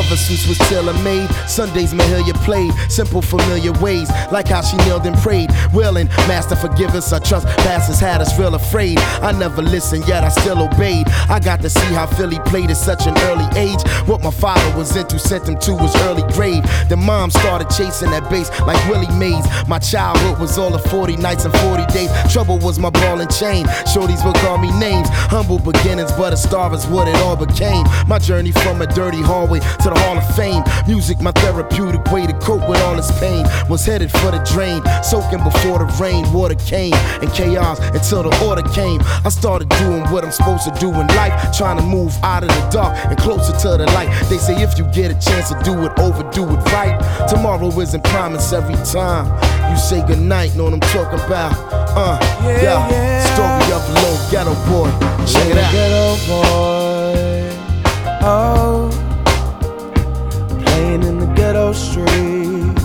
Cover suits was tailor-made. Sundays Mahalia played simple familiar ways, like how she knelt and prayed. Willing, Master forgive us, our trespasses had us real afraid. I never listened, yet I still obeyed. I got to see how Philly played at such an early age. What my father was into sent him to his early grave. Then mom started chasing that bass like Willie Mays. My childhood was all of 40 nights and 40 days. Trouble was my ball and chain. Shorties would call me names. Humble beginnings, but a star is what it all became. My journey from a dirty hallway to the Hall of Fame. Music, my therapeutic way to cope with all this pain. Was headed for the drain, soaking before the rain. Water came and chaos until the order came. I started doing what I'm supposed to do in life, trying to move out of the dark and closer to the light. They say if you get a chance to do it over, do it right. Tomorrow isn't promised every time you say goodnight. Know what I'm talking about? Story of a little ghetto boy. Check it out. Ghetto boy, oh, playing in the ghetto street.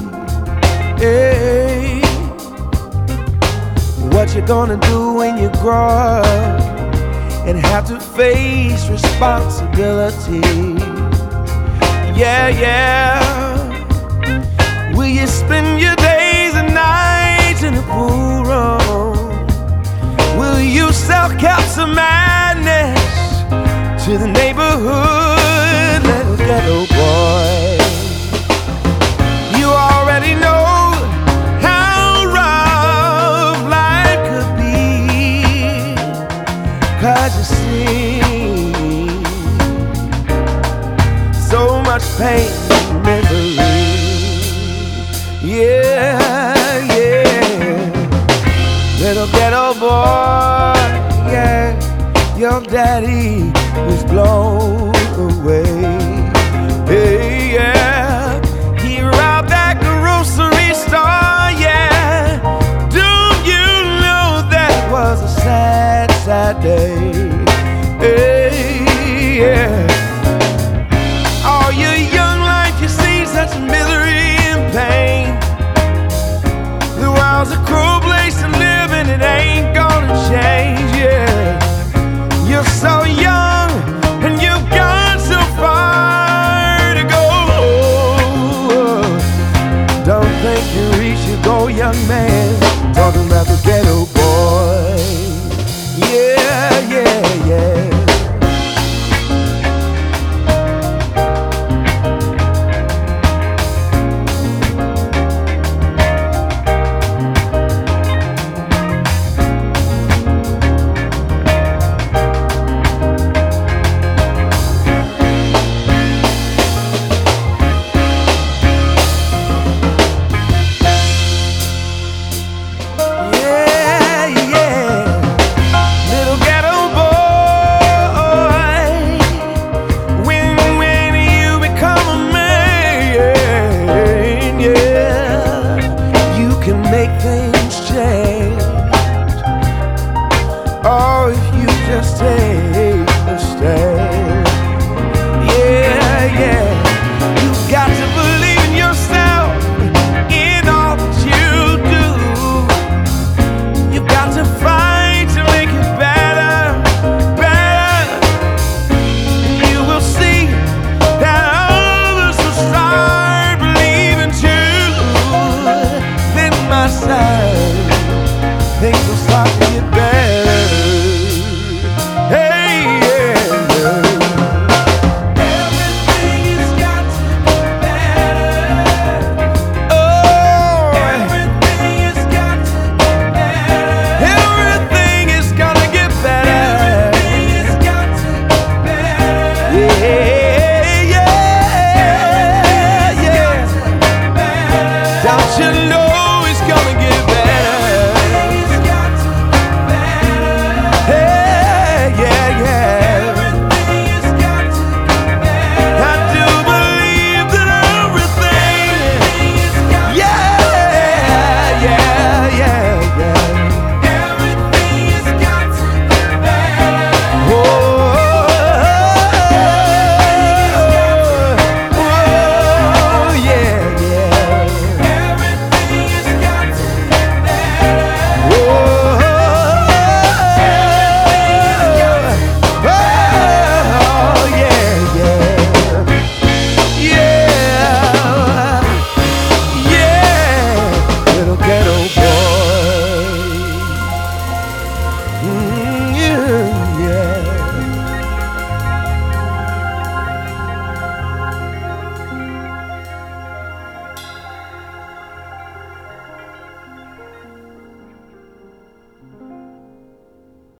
Hey, what you gonna do when you grow up and have to face responsibility? Yeah. Will you spend your days and nights in the pool room? Will you sell caps of madness to the neighborhood little ghetto boy? You already know how rough life could be, 'cause you see so much pain and misery. Yeah. Little ghetto boy, yeah, your daddy was blown away. Hey, yeah, he robbed that grocery store, yeah. Don't you know that was a sad, sad day? Hey, yeah.